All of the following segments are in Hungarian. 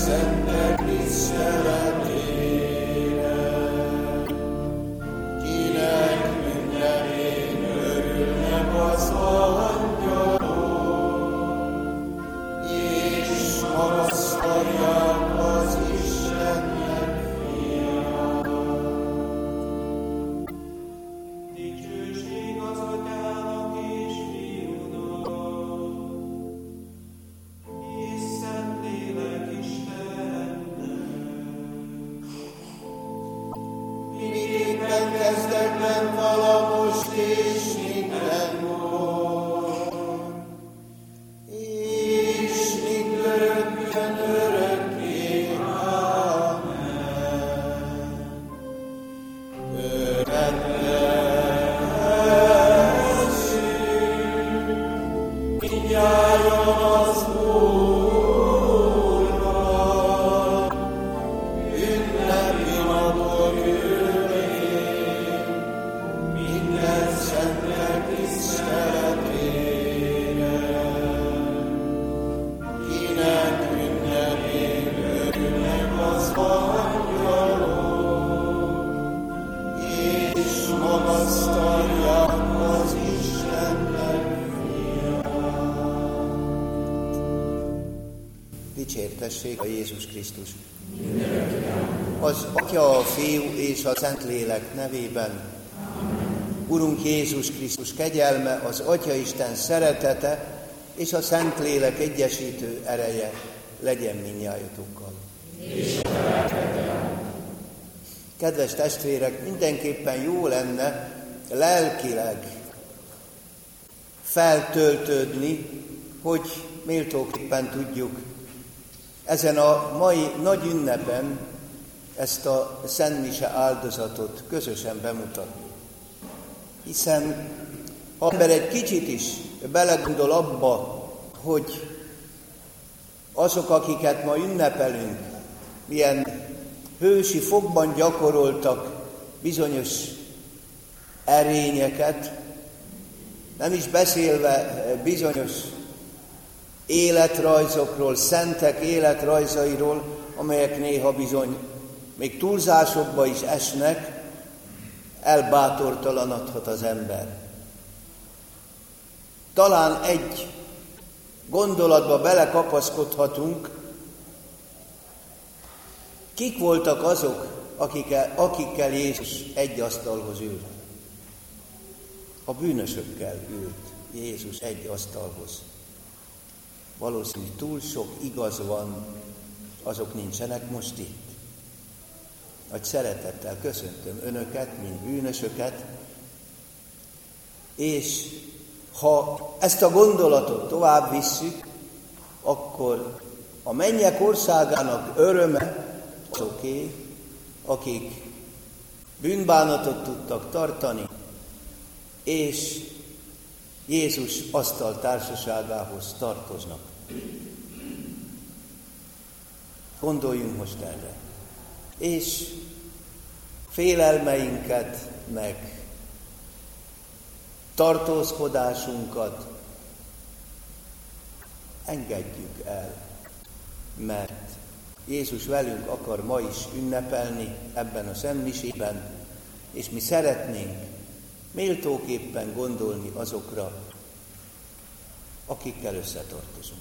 szentek tiszteletére, kinek ünnepén örülnek az angyalok, és magasztalják az Istennek fiát. Dicsőség az Atyának és Fiúnak, és Szentlélek Istennek. Miképpen kezdetben vala most és mindenkor, és mindörökkön örökké. Amen. Örvendezzünk mindnyájan az Úrnak, ünnepi napok ülvén, minden szentek tiszteletére, kinek ünnepén örülnek az angyalok, és magasztalják az Istennek fiát. Dicsértessék a Jézus Krisztus! Az Atya, a Fiú és a Szentlélek nevében. Urunk Jézus Krisztus kegyelme, az Atyaisten szeretete és a Szentlélek egyesítő ereje legyen mindnyájotokkal. Kedves testvérek, mindenképpen jó lenne lelkileg feltöltődni, hogy méltóképpen tudjuk ezen a mai nagy ünnepen ezt a szentmise áldozatot közösen bemutatni. Hiszen ha ember egy kicsit is belegondol abba, hogy azok, akiket ma ünnepelünk, milyen hősi fogban gyakoroltak bizonyos erényeket, nem is beszélve bizonyos életrajzokról, szentek életrajzairól, amelyek néha bizony még túlzásokba is esnek, elbátortalanodhat az ember. Talán egy gondolatba belekapaszkodhatunk, kik voltak azok, akikkel Jézus egy asztalhoz ült. A bűnösökkel ült Jézus egy asztalhoz. Valószínűleg túl sok igaz van, azok nincsenek most itt. Nagy szeretettel köszöntöm önöket, mint bűnösöket, és ha ezt a gondolatot tovább visszük, akkor a mennyek országának öröme azoké, akik bűnbánatot tudtak tartani, és Jézus asztal társaságához tartoznak. Gondoljunk most erre. És félelmeinket, meg tartózkodásunkat engedjük el, mert Jézus velünk akar ma is ünnepelni ebben a szentmisében, és mi szeretnénk méltóképpen gondolni azokra, akikkel összetartozunk.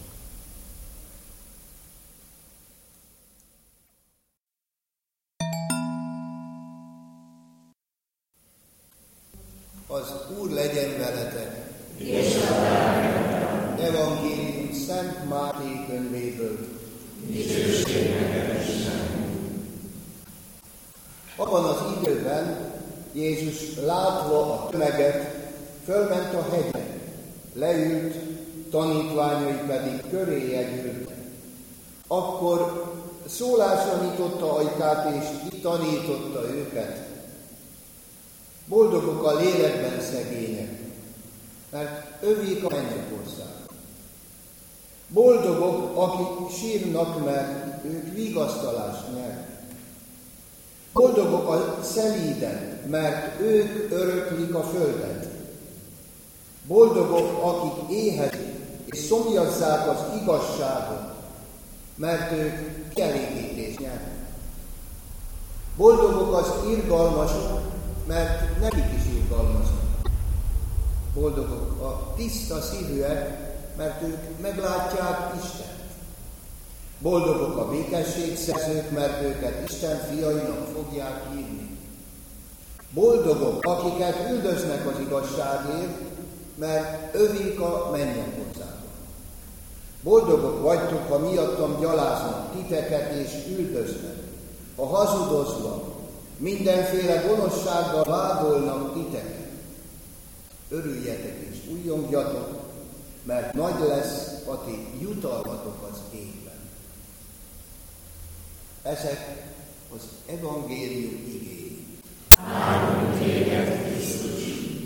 Az Úr legyen veletek! És a lelkeddel. Evangélium Szent Máté könyvéből. Dicsőség neked, Isten! Abban az időben Jézus látva a tömeget, fölment a hegyre, leült, tanítványai pedig köréje gyűltek. Akkor szólásra nyitotta ajkát, és így tanította őket. Boldogok a lélekben szegények, mert övék a mennyek ország. Boldogok, akik sírnak, mert ők vigasztalást nyernek. Boldogok a szelídek, mert ők öröklik a földet. Boldogok, akik éhezik és szomjazzák az igazságot, mert ők kielégítést nyernek. Boldogok az irgalmasok, mert nekik is irgalmasok. Boldogok a tiszta szívűek, mert ők meglátják Istent. Boldogok a békességszerzők, mert őket Isten fiainak fogják hívni. Boldogok, akiket üldöznek az igazságért, mert övék a mennyország. Boldogok vagytok, ha miattam gyaláznak titeket és üldöznek, ha hazudozva, mindenféle gonoszsággal vádolnak titeket. Örüljetek és újjongjatok, mert nagy lesz a ti jutalmatok az égben. Ezek az evangélium igéi. Áldunk téged, Krisztus!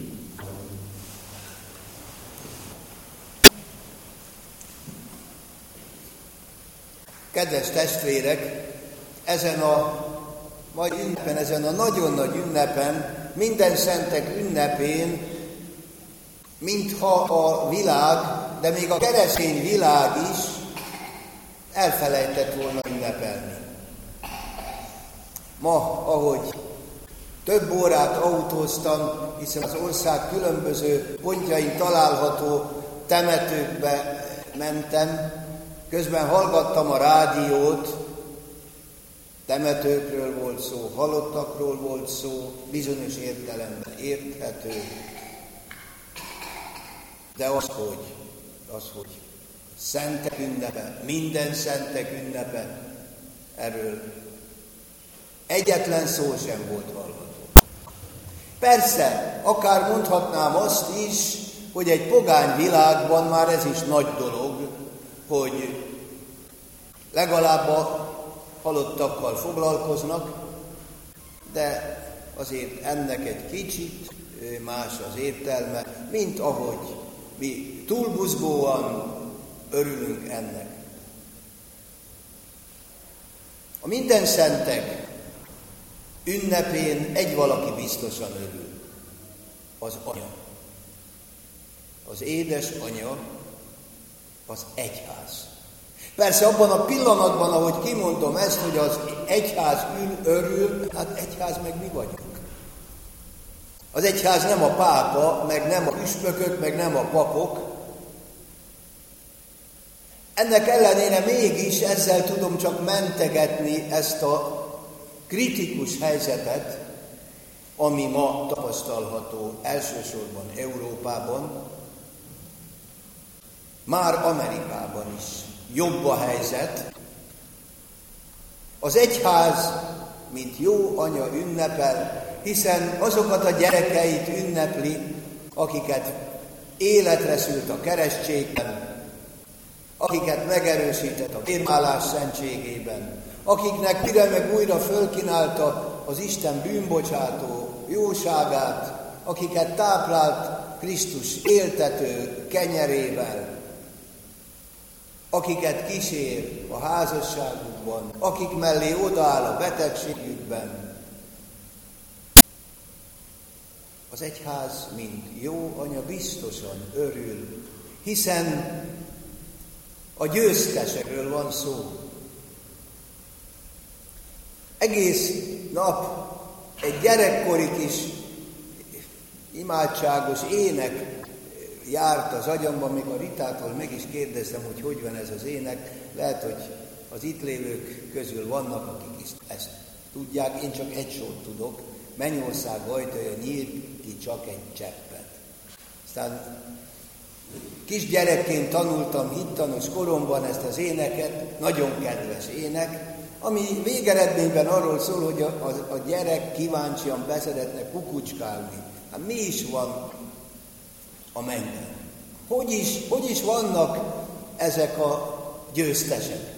Kedves testvérek, ezen a mai ünnepen, ezen a nagyon nagy ünnepen, minden szentek ünnepén, mintha a világ, de még a keresztény világ is elfelejtett volna ünnepelni. Ma, ahogy több órát autóztam, hiszen az ország különböző pontjain található temetőkbe mentem, közben hallgattam a rádiót, temetőkről volt szó, halottakról volt szó, bizonyos értelemben érthető, de az, hogy szentek ünnepe, minden szentek ünnepe, erről egyetlen szó sem volt hallható. Persze, akár mondhatnám azt is, hogy egy pogány világban már ez is nagy dolog, hogy legalább a halottakkal foglalkoznak, de azért ennek egy kicsit más az értelme, mint ahogy mi túlbuzgóan örülünk ennek. A minden szentek ünnepén egy valaki biztosan örül, az anya. Az édesanya, az egyház. Persze abban a pillanatban, ahogy kimondom ezt, hogy az egyház örül, hát egyház meg mi vagyunk. Az egyház nem a pápa, meg nem a püspökök, meg nem a papok. Ennek ellenére mégis ezzel tudom csak mentegetni ezt a kritikus helyzetet, ami ma tapasztalható elsősorban Európában, már Amerikában is jobb a helyzet. Az egyház, mint jó anya ünnepel, hiszen azokat a gyerekeit ünnepli, akiket életre szült a keresztségben, akiket megerősített a vérmálás szentségében, akiknek újra meg újra fölkínálta az Isten bűnbocsátó jóságát, akiket táplált Krisztus éltető kenyerével, akiket kísér a házasságukban, akik mellé odaáll a betegségükben. Az egyház, mint jó anya, biztosan örül, hiszen a győztesekről van szó. Egész nap egy gyerekkori kis imádságos ének járt az agyamban, még a Ritától meg is kérdeztem, hogy van ez az ének. Lehet, hogy az itt lévők közül vannak, akik ezt tudják, én csak egy sort tudok. Mennyország ajtaja nyílt ki csak egy cseppet. Aztán kisgyerekként tanultam hittanos koromban ezt az éneket, nagyon kedves ének, ami végeredményben arról szól, hogy a gyerek kíváncsian beszeretne kukucskálni. Hát mi is van a mennyben? Hogy is vannak ezek a győztesek?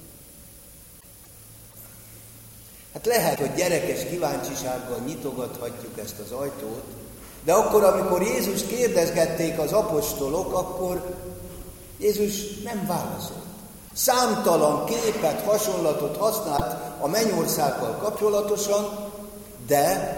Hát lehet, hogy gyerekes kíváncsisággal nyitogathatjuk ezt az ajtót, de akkor, amikor Jézust kérdezgették az apostolok, akkor Jézus nem válaszolt. Számtalan képet, hasonlatot használt a mennyországgal kapcsolatosan, de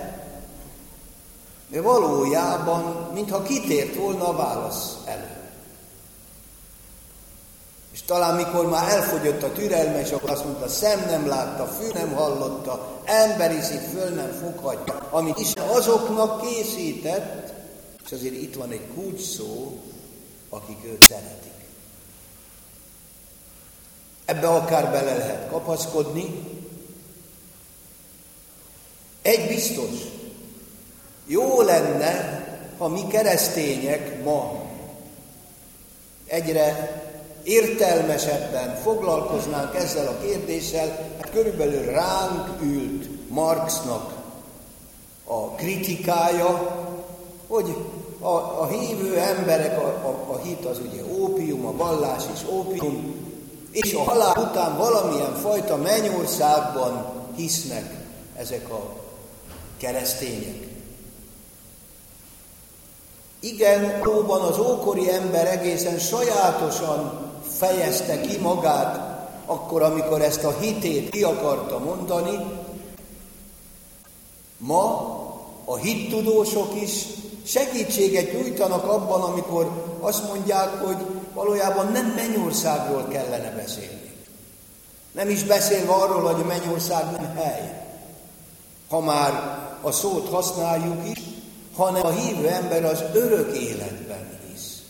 valójában, mintha kitért volna a válasz elő. És És talán mikor már elfogyott a türelme, és akkor azt mondta, szem nem látta, fű nem hallotta, emberi szív föl nem foghatja, amit Isten azoknak készített, és azért itt van egy kulcs szó, akik őt szeretik. Ebbe akár bele lehet kapaszkodni. Egy biztos, jó lenne, ha mi keresztények ma egyre értelmesebben foglalkoznánk ezzel a kérdéssel, hát körülbelül ránk ült Marxnak a kritikája, hogy a hívő emberek, a hit az ugye ópium, a vallás is ópium, és a halál után valamilyen fajta mennyországban hisznek ezek a keresztények. Igen, valóban az ókori ember egészen sajátosan fejezte ki magát, akkor, amikor ezt a hitét ki akarta mondani. Ma a hittudósok is segítséget nyújtanak abban, amikor azt mondják, hogy valójában nem mennyországról kellene beszélni. Nem is beszélve arról, hogy a mennyország nem hely, ha már a szót használjuk is, hanem a hívő ember az örök életben hisz.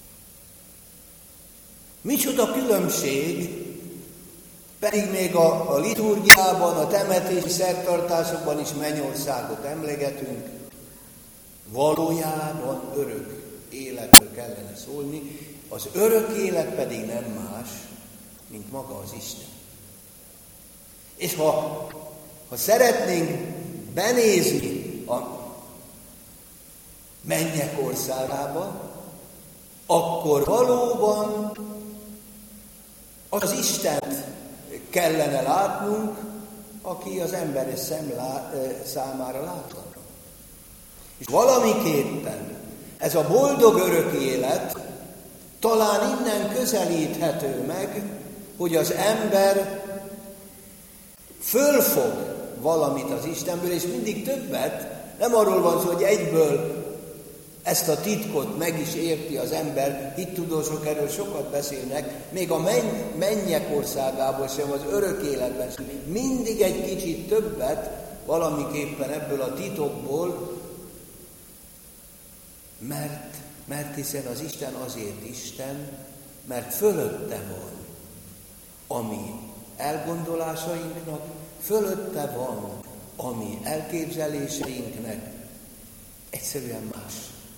Micsoda különbség, pedig még a liturgiában, a temetési szertartásokban is mennyországot emlegetünk, valójában örök életről kellene szólni, az örök élet pedig nem más, mint maga az Isten. És ha szeretnénk benézni a mennyek országába, akkor valóban az Istent kellene látnunk, aki az emberi szem számára látható. És valamiképpen ez a boldog örök élet talán innen közelíthető meg, hogy az ember fölfog valamit az Istenből, és mindig többet. Nem arról van szó, hogy egyből ezt a titkot meg is érti az ember, hittudósok erről sokat beszélnek, még a mennyek országában sem, az örök életben sem. Mindig egy kicsit többet valamiképpen ebből a titokból, mert hiszen az Isten azért Isten, mert fölötte van a mi elgondolásainknak, fölötte van a mi elképzeléseinknek, egyszerűen más.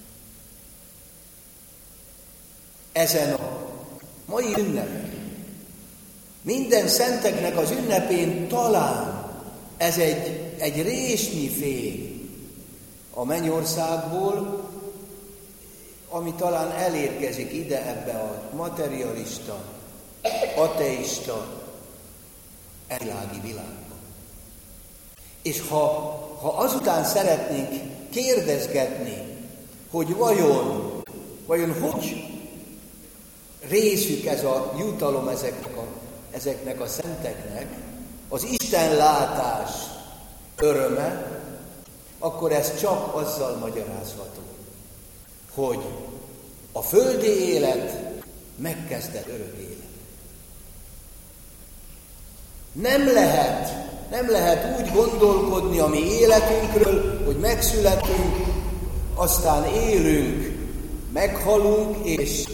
Ezen a mai ünnepen, minden szenteknek az ünnepén talán ez egy résnyi fény a mennyországból, ami talán elérkezik ide ebbe a materialista, ateista, elvilági világba. És ha azután szeretnénk kérdezgetni, hogy vajon hogy részük ez a jutalom ezeknek a szenteknek, az Istenlátás öröme, akkor ez csak azzal magyarázható, hogy a földi élet megkezdett örök élet. Nem lehet úgy gondolkodni a mi életünkről, hogy megszületünk, aztán élünk, meghalunk, és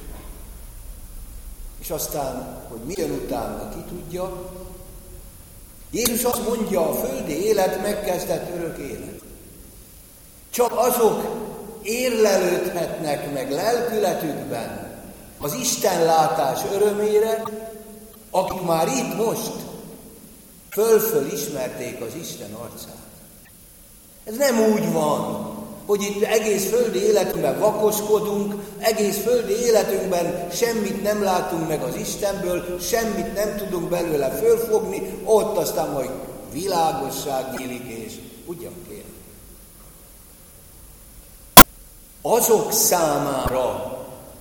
aztán, hogy mi jön utána, ki tudja. Jézus azt mondja, a földi élet megkezdett örök élet. Csak azok érlelődhetnek meg lelkületükben az Istenlátás örömére, akik már itt most föl ismerték az Isten arcát. Ez nem úgy van, hogy itt egész földi életünkben vakoskodunk, egész földi életünkben semmit nem látunk meg az Istenből, semmit nem tudunk belőle fölfogni, ott aztán majd világosság nyílik, és ugyan kérem. Azok számára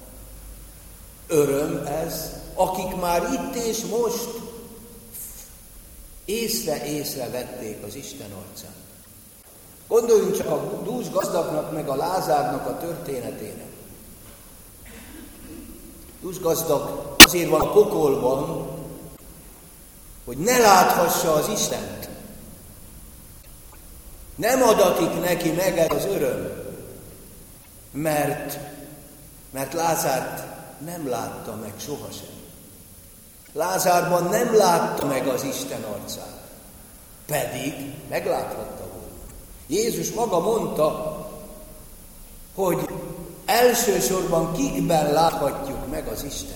öröm ez, akik már itt és most észre vették az Isten arcát. Gondoljunk csak a dús gazdagnak meg a Lázárnak a történetére. Dús gazdag azért van a pokolban, hogy ne láthassa az Istent. Nem adatik neki meg ez az öröm, mert Lázárt nem látta meg sohasem. Lázárban nem látta meg az Isten arcát, pedig megláthatta volna. Jézus maga mondta, hogy elsősorban kikben láthatjuk meg az Istent.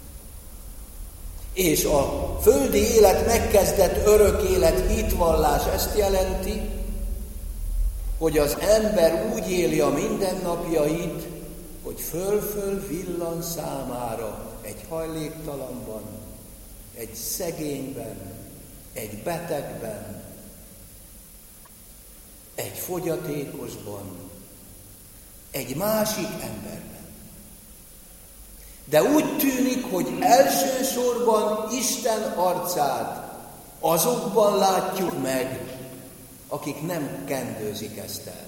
És a földi élet megkezdett örök élet hitvallás ezt jelenti, hogy az ember úgy éli a mindennapjait, hogy föl-föl villan számára egy hajléktalanban, egy szegényben, egy betegben, egy fogyatékosban, egy másik emberben. De úgy tűnik, hogy elsősorban Isten arcát azokban látjuk meg, akik nem kendőzik ezt el.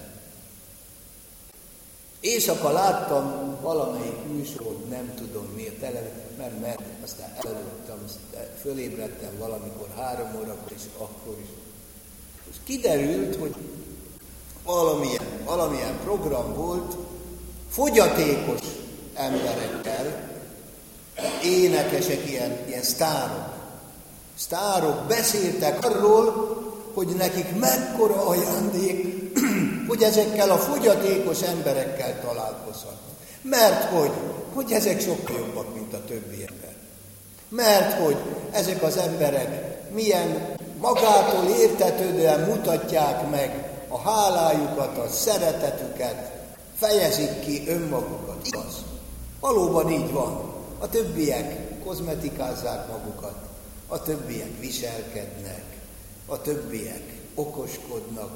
Éjszaka láttam valamelyik műsorot, nem tudom miért, mert aztán elaludtam, fölébredtem valamikor 3 órakor, és akkor is. És kiderült, hogy valamilyen program volt, fogyatékos emberekkel, énekesek, ilyen sztárok beszéltek arról, hogy nekik mekkora ajándék, hogy ezekkel a fogyatékos emberekkel találkozhatnak. Mert hogy ezek sokkal jobbak, mint a többi ember. Mert hogy ezek az emberek milyen magától értetődően mutatják meg a hálájukat, a szeretetüket, fejezik ki önmagukat. Igaz? Valóban így van. A többiek kozmetikázzák magukat, a többiek viselkednek, a többiek okoskodnak,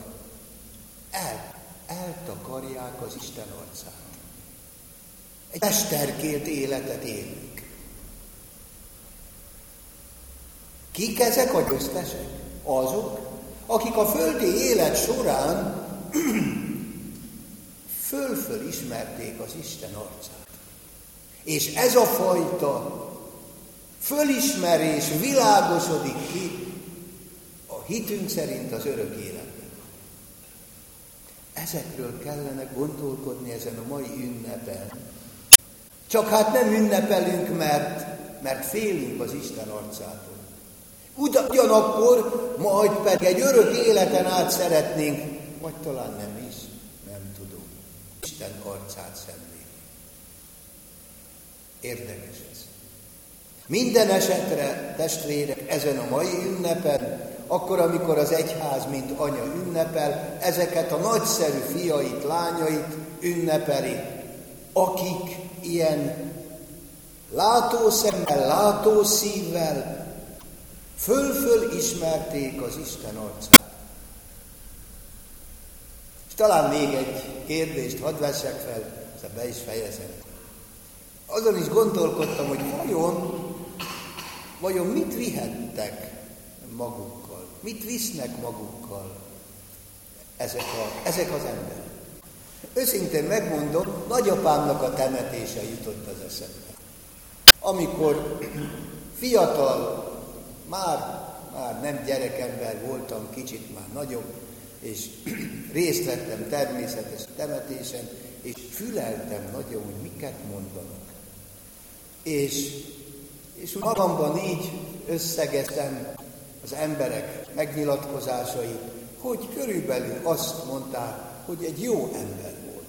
eltakarják az Isten arcát. Egy mesterkélt életet élünk. Kik ezek a győztesek? Azok, akik a földi élet során föl-föl ismerték az Isten arcát. És ez a fajta fölismerés világosodik ki a hitünk szerint az örök életben. Ezekről kellene gondolkodni ezen a mai ünnepen. Csak hát nem ünnepelünk, mert félünk az Isten arcától. Ugyanakkor majd pedig egy örök életen át szeretnénk, vagy talán nem is, nem tudom, Isten arcát szemlélni. Érdekes ez. Minden esetre, testvérek, ezen a mai ünnepen, akkor, amikor az egyház, mint anya ünnepel, ezeket a nagyszerű fiait, lányait ünnepeli, akik ilyen látószemmel, látószívvel föl-föl ismerték az Isten arcát. És talán még egy kérdést hadd vessek fel, aztán be is fejezem. Azon is gondolkodtam, hogy vajon mit vihettek magukkal? Mit visznek magukkal ezek az emberek? Őszintén megmondom, nagyapámnak a temetése jutott az eszembe. Amikor fiatal, már nem gyerekember voltam, kicsit már nagyobb, és részt vettem természetes temetésen, és füleltem nagyon, hogy miket mondanak. És magamban így összegeztem az emberek megnyilatkozásait, hogy körülbelül azt mondták, hogy egy jó ember volt.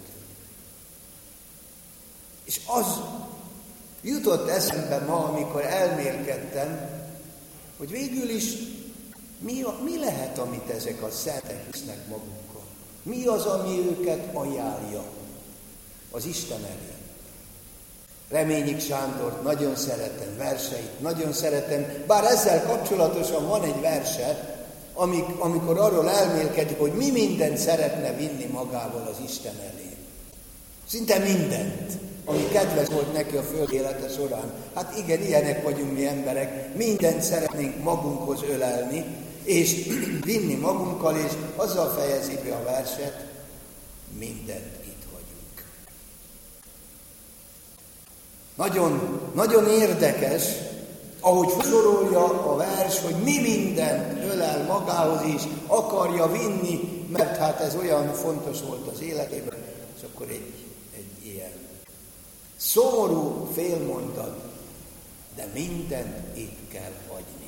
És az jutott eszembe ma, amikor elmélkedtem, hogy végül is mi lehet, amit ezek a szentek visznek magukkal? Mi az, ami őket ajánlja az Isten elé? Reményik Sándort nagyon szeretem, verseit nagyon szeretem, bár ezzel kapcsolatosan van egy verse, amikor arról elmélkedik, hogy mi mindent szeretne vinni magával az Isten elé. Szinte mindent, ami kedves volt neki a föld élete során. Hát igen, ilyenek vagyunk mi emberek, mindent szeretnénk magunkhoz ölelni, és vinni magunkkal, és azzal fejezi be a verset, mindent itt vagyunk. Nagyon, nagyon érdekes, ahogy sorolja a vers, hogy mi mindent ölel magához is, akarja vinni, mert hát ez olyan fontos volt az életében, és akkor egy ilyen szomorú félmondat, de mindent itt kell hagyni.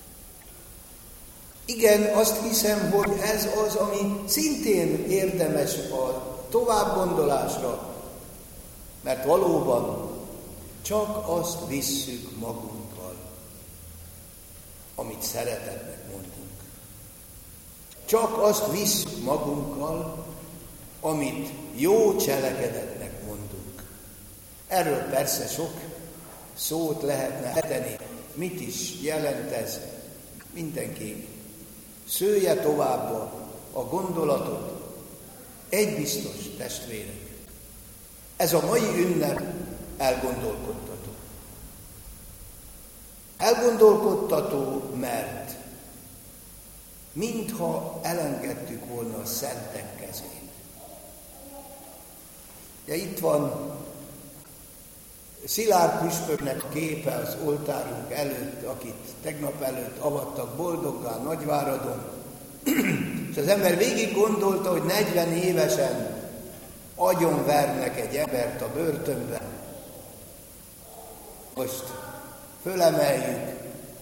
Igen, azt hiszem, hogy ez az, ami szintén érdemes a továbbgondolásra, mert valóban csak azt visszük magunkkal, amit szeretetnek mondunk. Csak azt visszük magunkkal, amit jó cselekedetnek mondunk. Erről persze sok szót lehetne tenni, mit is jelent ez. Mindenki szője tovább a gondolatot. Egy biztos, testvérek, ez a mai ünnep elgondolkodtató. Elgondolkodtató, mert mintha elengedtük volna a szentek kezét. Ja, itt van Szilárd püspöknek a képe az oltárunk előtt, akit tegnap előtt avattak boldoggá Nagyváradon, és az ember végig gondolta, hogy 40 évesen agyonvernek egy embert a börtönben. Most fölemeljük,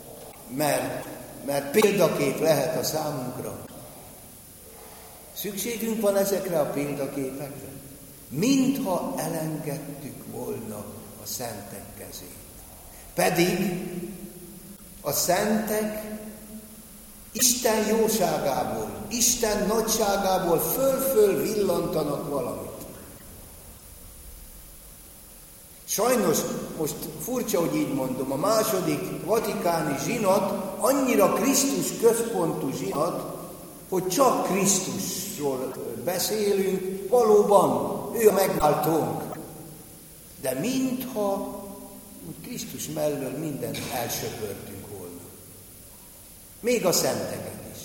mert példakép lehet a számunkra. Szükségünk van ezekre a példaképekre. Mintha elengedtük volna a szentek kezét. Pedig a szentek Isten jóságából, Isten nagyságából föl-föl villantanak valamit. Sajnos, most furcsa, hogy így mondom, a második vatikáni zsinat annyira Krisztus központú zsinat, hogy csak Krisztusról beszélünk, valóban ő a megváltónk. De mintha Krisztus mellől mindent elsöpörtünk volna. Még a szenteket is.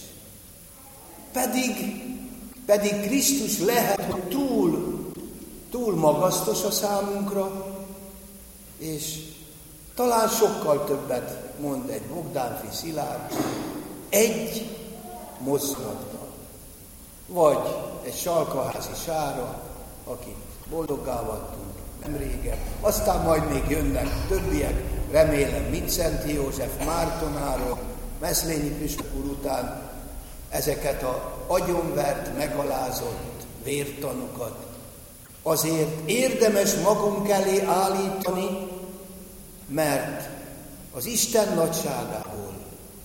Pedig Krisztus lehet, hogy túl magasztos a számunkra, és talán sokkal többet mond egy Bogdánfi Szilárd egy mozdulattal. Vagy egy Salkaházi Sára, akit boldoggá vattunk nem régen. Aztán majd még jönnek többiek, remélem Mindszenty József Mártonáról, Meszlényi püspök úr után ezeket a agyonvert, megalázott vértanokat. Azért érdemes magunk elé állítani, mert az Isten nagyságából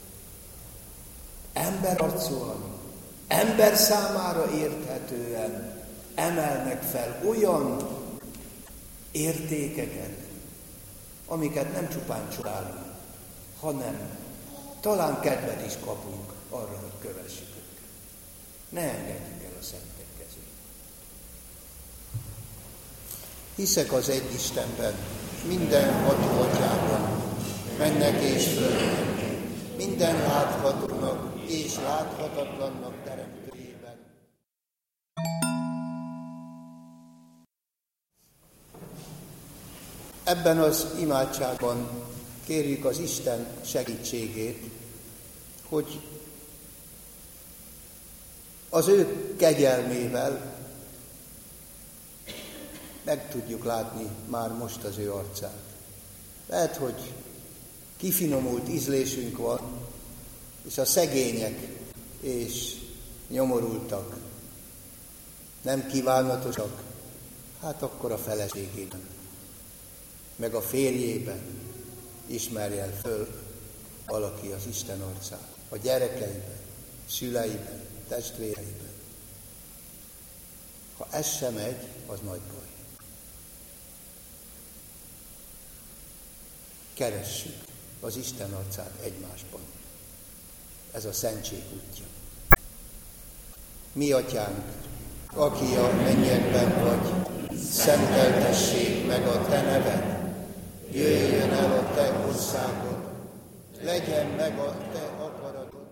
emberarcúan, ember számára érthetően emelnek fel olyan értékeket, amiket nem csupán csodálunk, hanem talán kedvet is kapunk arra, hogy kövessük őket. Ne engedjük el a szentek kezét. Hiszek az egy Istenben, minden ható atyában, mennek és földnek, minden láthatónak és láthatatlannak teremtőjében. Ebben az imádságban kérjük az Isten segítségét, hogy az ő kegyelmével meg tudjuk látni már most az ő arcát. Lehet, hogy kifinomult ízlésünk van, és a szegények és nyomorultak, nem kívánatosak, hát akkor a feleségében, meg a férjében ismerjen föl valaki az Isten arcát, a gyerekeiben, szüleiben, testvéreiben. Ha ez sem megy, az nagy baj. Keressük az Isten arcát egymásban. Ez a szentség útja. Mi atyánk, aki a mennyekben vagy, szenteltessék meg a te neved, jöjjön el a te országod, legyen meg a te akaratod.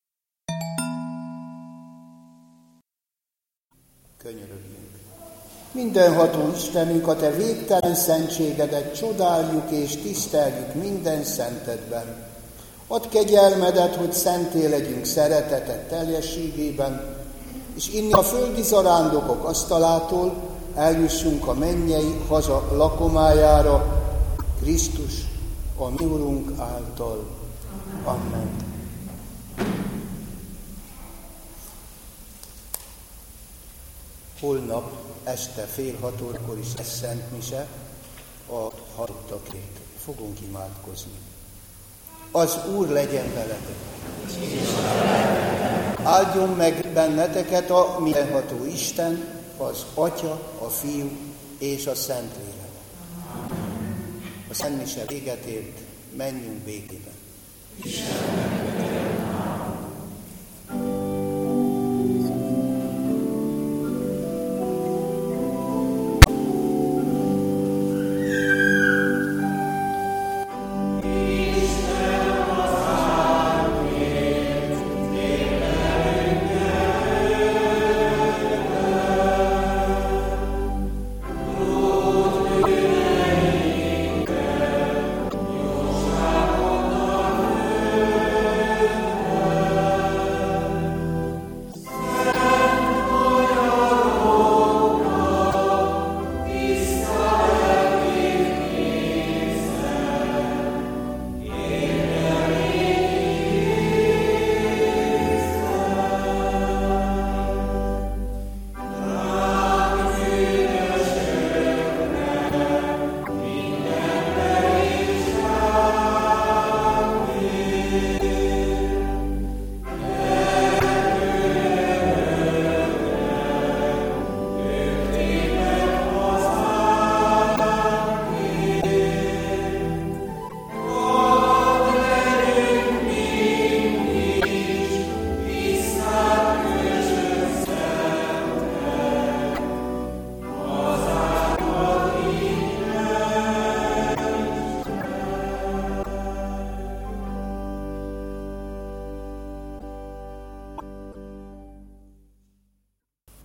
Könyörögjünk. Mindenható Istenünk, a Te végtelen szentségedet csodáljuk és tiszteljük minden szentedben. Add kegyelmedet, hogy szenté legyünk szereteted teljességében, és inni a földi zarándokok asztalától eljussunk a mennyei haza lakomájára, Krisztus, a mi Urunk által. Amen. Holnap este 5:30 is lesz Szent Mise a halottakért. Fogunk imádkozni. Az Úr legyen veletek. Áldjon meg benneteket a mindenható Isten, az Atya, a Fiú és a Szentlélek. A Szent Mise véget ért, menjünk békében.